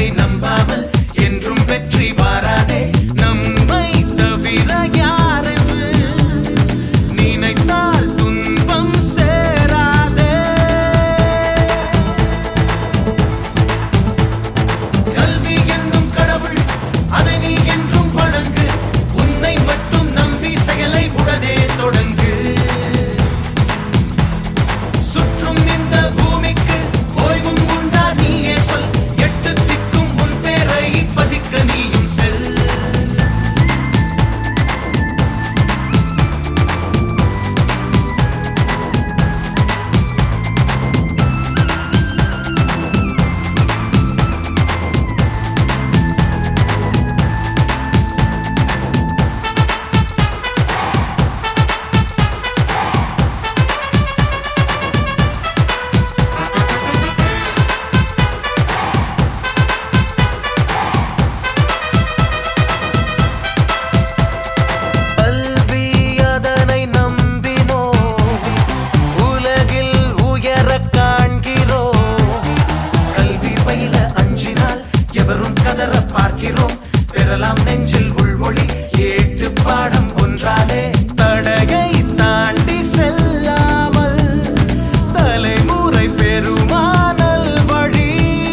நம்பாமல் என்றும் வெற்றி வாராதே நம்மை தவிர யாரென்று நினைத்தால் துன்பம் சேராதே கல்வி என்னும் கடவுள் அதை நீ என்றும் வணங்கு உன்னை மட்டும் நம்பி செயலை உடனே தொடங்கு சுற்றும் இந்த பூமிக்கு ஓய்வும் உண்டா நீயே சொல் எட்டு திக்கும் உன் பேரை பதிக்க நீயும் செல் கல்வி அதனை நம்பினோ உலகில் உயர காண்கிறோம் கல்வி பயில அஞ்சினால் எவரும் கதற பார்க்கிறோம் பெறலாம் நெஞ்சில் உள்வொளி ஏட்டு பாடம் ஒன்றாலே தடகை தாண்டி செல்லாமல் தலைமுறை பெருமானல் வழி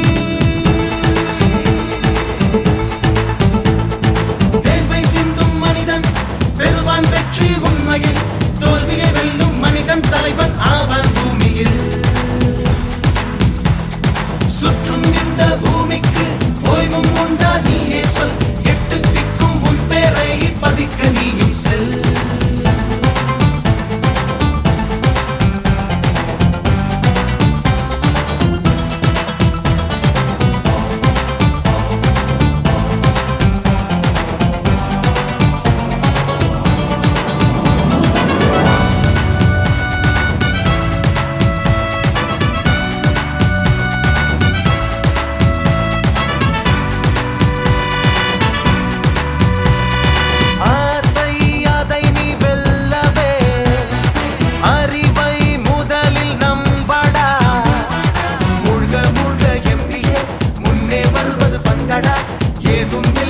தேர்வை சிந்தும் மனிதன் பெறுவான் வெற்றி உண்மையில் தோல்வியை வெல்லும் மனிதன் தலைவன் ஆவான் பூமியில் சுற்றும் இந்த பூமிக்கு ஓய்வும் உண்டா நீயே சொல் எட்டு திக்கும் உன் பேரை பதிக்க நீயும் செல் ஆசை அதை நீ வெல்லவே அறிவை முதலில் நம்படா மூழ்க மூழ்க எம்பியே முன்னே வருவது பந்தடா ஏதும்